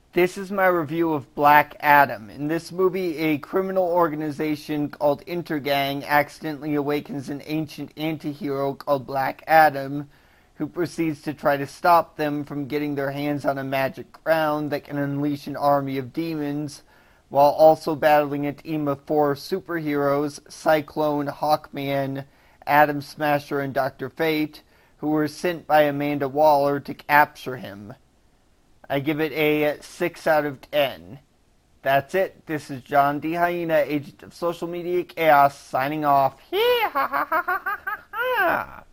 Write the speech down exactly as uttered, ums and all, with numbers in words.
This is my review of Black Adam. In this movie, a criminal organization called Intergang accidentally awakens an ancient anti-hero called Black Adam, who proceeds to try to stop them from getting their hands on a magic crown that can unleash an army of demons, while also battling a team of four superheroes, Cyclone, Hawkman, Atom Smasher, and Doctor Fate, who were sent by Amanda Waller to capture him. I give it a six out of ten. That's it. This is John D. Hyena, agent of social media chaos, signing off. Hee ha ha ha ha ha ha.